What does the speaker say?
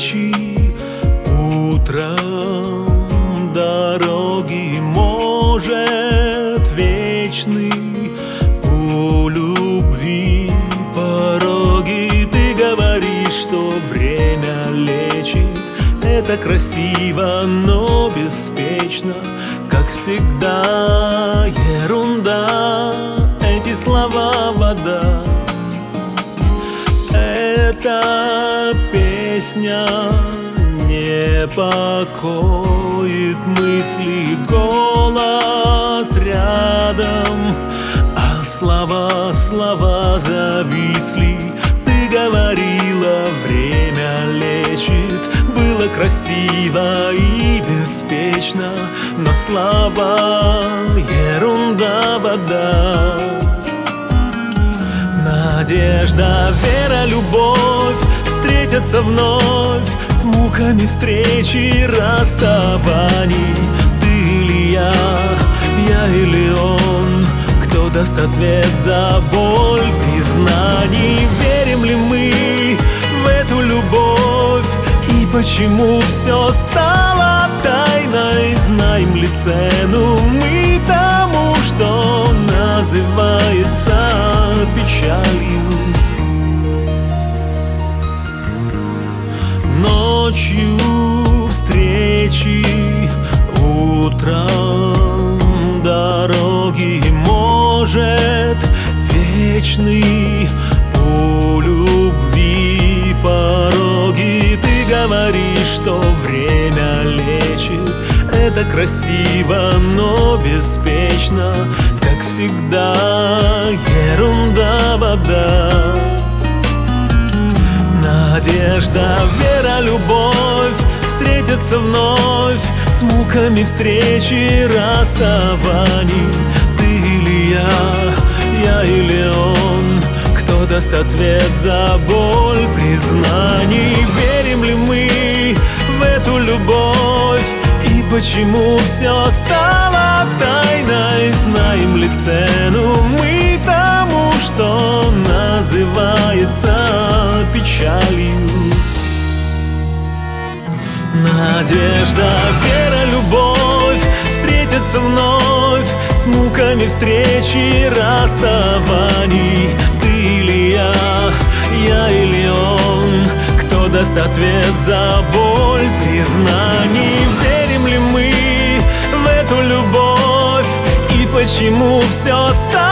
встречи утром, дороги, может, вечный, у любви пороги. Ты говоришь, что время лечит, это красиво, но беспечно, как всегда, ерунда, эти слова вода. Эта песня не покоит мысли, голос рядом, а слова зависли. Ты говорила, время лечит, было красиво и беспечно, но слова ерунда, вода. Надежда, вера, любовь встретятся вновь с муками встречи и расставаний. Ты или я или он, кто даст ответ за боль признаний? Верим ли мы в эту любовь? И почему все стало тайной? Знаем ли цену мы тому, что называется печалью? Ночью встречи, утром дороги, может, вечный, у любви пороги. Ты говоришь, что время лечит, это красиво, но беспечно, как всегда, ерунда, вода. Надежда, вера, любовь встретятся вновь с муками встречи и расставаний. Ты или я или он, кто даст ответ за боль признаний? Верим ли мы в эту любовь? И почему все стало тайной? Знаем ли цену мы тому, что называется печалью? Надежда, вера, любовь встретятся вновь с муками встречи и расставаний. Ты или я или он, кто даст ответ за боль признаний? Верим ли мы в эту любовь? И почему все стало